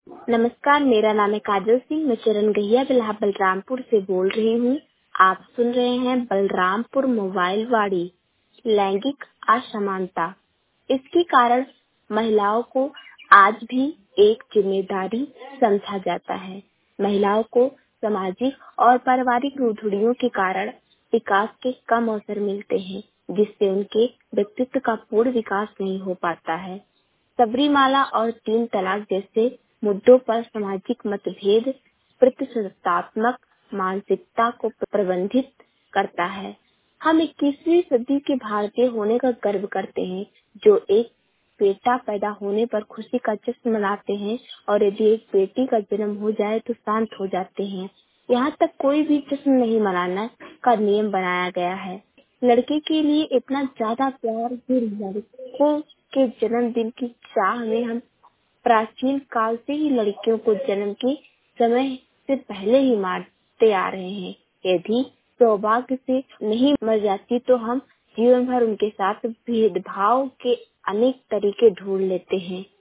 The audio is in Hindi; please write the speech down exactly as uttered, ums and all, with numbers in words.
नमस्कार, मेरा नाम है काजल सिंह। मैं चरण गहिया बिल्हा बलरामपुर से बोल रही हूँ। आप सुन रहे हैं बलरामपुर मोबाइल वाड़ी। लैंगिक असमानता, इसके कारण महिलाओं को आज भी एक जिम्मेदारी समझा जाता है। महिलाओं को सामाजिक और पारिवारिक रूढ़ियों के कारण विकास के कम अवसर मिलते हैं, जिससे उनके व्यक्तित्व का पूर्ण विकास नहीं हो पाता है। सबरीमाला और तीन तलाक जैसे मुद्दों पर सामाजिक मतभेद प्रतिशोधात्मक मानसिकता को प्रबंधित करता है। हम इक्कीसवीं सदी के भारतीय होने का गर्व करते हैं, जो एक बेटा पैदा होने पर खुशी का जश्न मनाते हैं, और यदि एक बेटी का जन्म हो जाए तो शांत हो जाते हैं। यहाँ तक कोई भी जश्न नहीं मनाना का नियम बनाया गया है। लड़के के लिए इतना ज्यादा प्यार कि लड़कों के जन्मदिन की चाह में हम प्राचीन काल से ही लड़कियों को जन्म के समय से पहले ही मारते आ रहे हैं। यदि सौभाग्य से नहीं मर जाती तो हम जीवन भर उनके साथ भेदभाव के अनेक तरीके ढूंढ लेते हैं।